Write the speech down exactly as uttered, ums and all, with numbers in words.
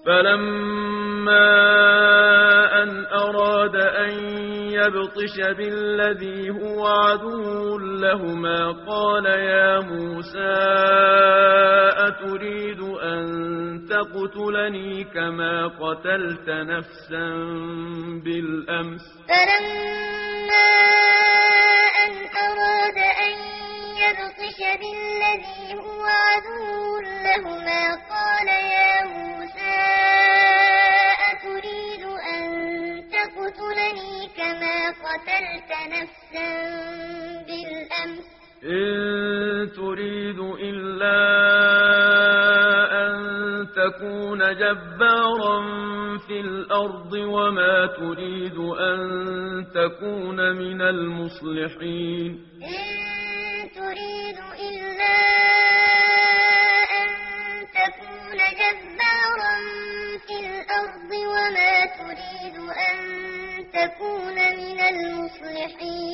فلما أن أراد أن يبطش بالذي هو عدو لهما قال يا موسى أتريد أن تقتلني كما قتلت نفسا بالأمس فلما أن أراد أن يبطش بالذي هو عدو لهما قال يا موسى أتريد أن تقتلني كما قتلت نفسا بالأمس إن تريد إلا أن تكون جبارا في الأرض وما تريد أن تكون من المصلحين إن تريد إلا أن تكون جبارا في الأرض وما تريد أن تكون من المصلحين